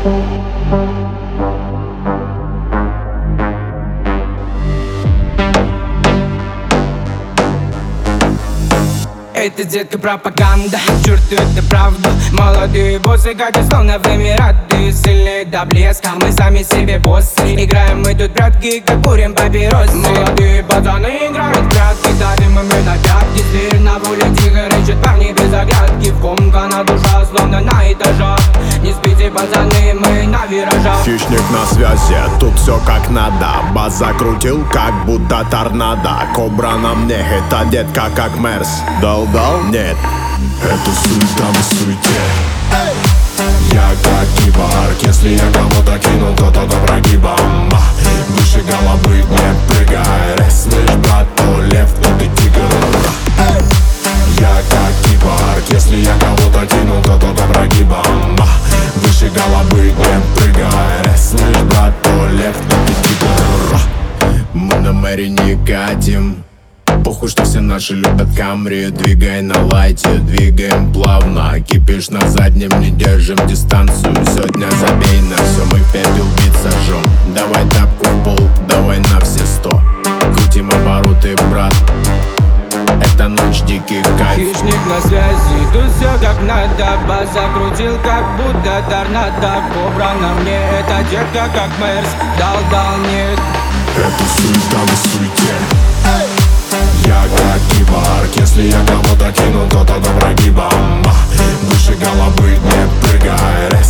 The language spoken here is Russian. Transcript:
Это, детка, пропаганда, черт, это правда. Молодые боссы, как и словно в Эмираты. Сильные до блеска, мы сами себе боссы. Играем мы тут прятки, как курим папиросы. Молодые пацаны играют в прятки, давим мы на пятки. Зверь на воле тихо рычит, парни без оглядки. Вкомкана душа, словно на этажах. Не спите, пацаны, мы на виражах. Хищник на связи, тут все как надо. Бас закрутил, как будто торнадо. Кобра на мне, это детка как Мерс. Дал, нет, это суета в суете. Я как киборг, если я кого-то кинул, то тот прогибом. Выше головы не прыгай, слышь, брат, то лев, то ты тигр. Я как киборг, если я кого-то кинул, то тот прогибом. Выше головы не прыгай, слышь, брат, то лев, то ты тигр. Мы на мэри не катим. Похуй, что все наши любят Камри. Двигай на лайте, двигаем плавно. Кипиш на заднем, не держим дистанцию. Сегодня забей на все, мы в 5 убить сожжем. Давай тапку в пол, давай на все 100. Крутим обороты, брат, это ночь дикий кайф. Хищник на связи, тут все как надо. Бас закрутил, как будто торнадо. Кобра на мне, это детка как Мерс. Дал, нет, это суета в суете. Я как киборг, если я кого-то кинул, то тот прогибом. Выше головы не прыгай,